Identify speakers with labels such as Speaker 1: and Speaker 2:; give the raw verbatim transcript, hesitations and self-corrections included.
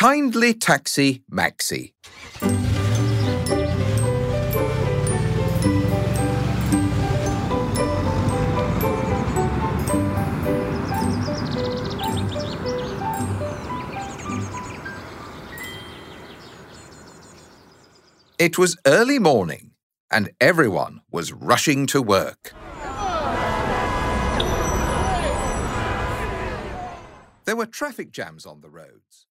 Speaker 1: Kindly taxi Maxi. It was early morning, and everyone was rushing to work. There were traffic jams on the roads.